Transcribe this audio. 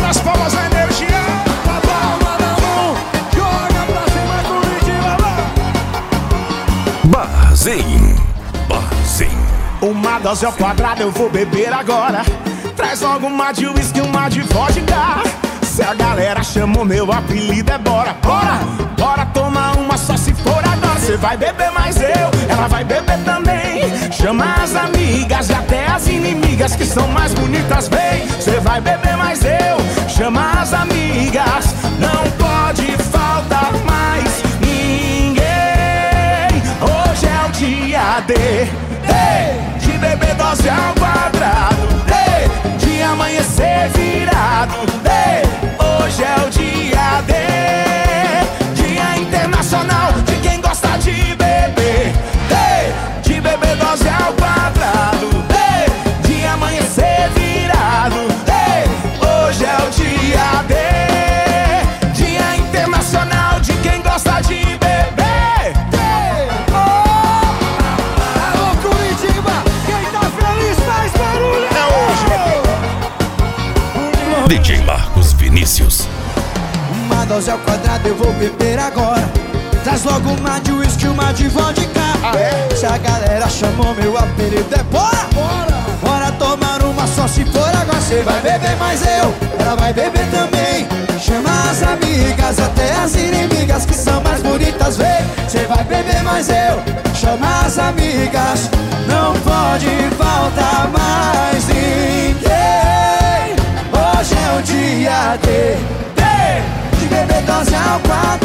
as palmas, a energia. A palma na mão, joga pra cima, Curitiba, vai. Barzinho. Uma dose ao quadrado eu vou beber agora. Traz logo uma de whisky, uma de vodka. Se a galera chamou, meu apelido é bora. Bora, bora tomar uma só se for agora. Cê vai beber mais eu, ela vai beber também. Chama as amigas e até as inimigas que são mais bonitas, vem. Cê vai beber mais eu, chama as amigas. Não pode faltar mais ninguém. Hoje é o dia de beber dose ao quadrado, de amanhecer virado. Hoje é o dia Dia internacional de quem gosta de beber, de beber dose ao quadrado, de amanhecer virado. Hoje é o dia Dia internacional de quem gosta de beber. Alô, Curitiba, quem tá feliz faz barulho. É hoje. DJ Marcos Vinícius. Uma dose ao quadrado eu vou beber agora. Traz logo uma de whisky, uma de vodka. Se a galera chamou, meu apelido é bora. Bora tomar uma só se for agora. Cê vai beber mais eu, ela vai beber também. Chama as amigas, até as inimigas que são mais bonitas, vem. Cê vai beber mais eu, chama as amigas. Não pode faltar mais ninguém. Hoje é o dia de beber dose ao quadrado,